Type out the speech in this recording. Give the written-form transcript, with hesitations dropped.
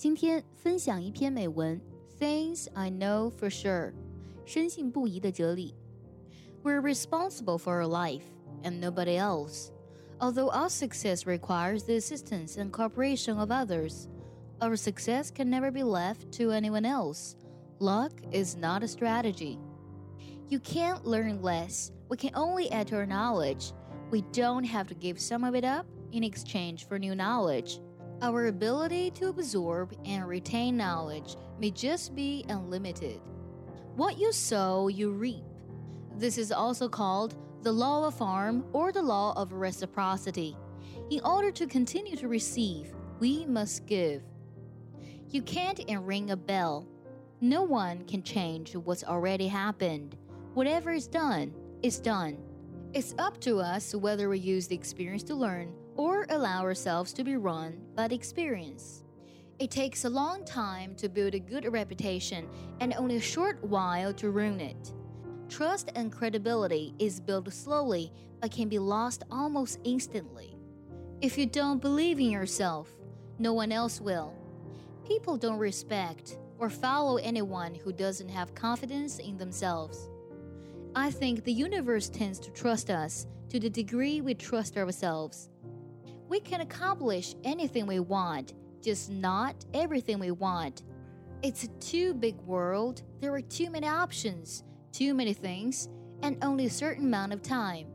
今天分享一篇美文 Things I know for sure 深信不疑的哲理 We're responsible for our life and nobody else. Although our success requires the assistance and cooperation of others, our success can never be left to anyone else. Luck is not a strategy. You can't learn less. We can only add to our knowledge. We don't have to give some of it up in exchange for new knowledge. Our ability to absorb and retain knowledge may just be unlimited. What you sow, you reap. This is also called the law of farm or the law of reciprocity. In order to continue to receive, we must give. You can't ring a bell. No one can change what's already happened. Whatever is done, is done. It's up to us whether we use the experience to learn or allow ourselves to be run by the experience. It takes a long time to build a good reputation and only a short while to ruin it. Trust and credibility is built slowly but can be lost almost instantly. If you don't believe in yourself, no one else will. People don't respect or follow anyone who doesn't have confidence in themselves. I think the universe tends to trust us to the degree we trust ourselves. We can accomplish anything we want, just not everything we want. It's a too big world. There are too many options, too many things, and only a certain amount of time.